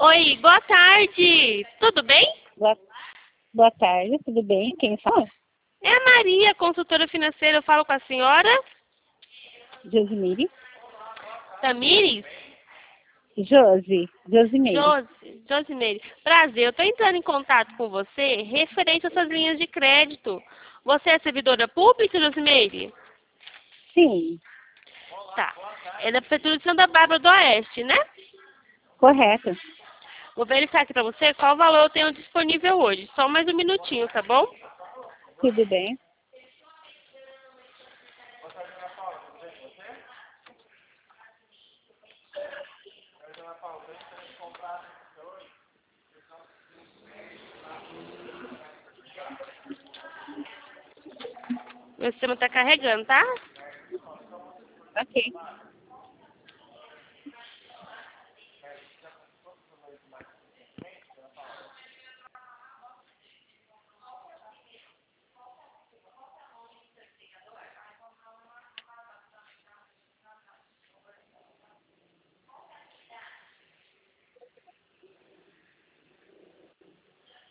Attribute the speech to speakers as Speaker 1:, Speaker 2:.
Speaker 1: Oi, boa tarde. Tudo bem?
Speaker 2: Boa, boa tarde, tudo bem? Quem fala?
Speaker 1: É a Maria, consultora financeira. Eu falo com a senhora
Speaker 2: Josimiri?
Speaker 1: Tamires?
Speaker 2: Josimeire.
Speaker 1: Josimeire. Prazer, eu estou entrando em contato com você referente a essas linhas de crédito. Você é servidora pública, Josimeire?
Speaker 2: Sim,
Speaker 1: Tá. É da Prefeitura de Santa Bárbara do Oeste, né?
Speaker 2: correto.
Speaker 1: Vou verificar aqui para você qual valor eu tenho disponível hoje. Só mais um minutinho, tá bom?
Speaker 2: Tudo bem.
Speaker 1: Meu sistema está carregando, tá?
Speaker 2: Ok.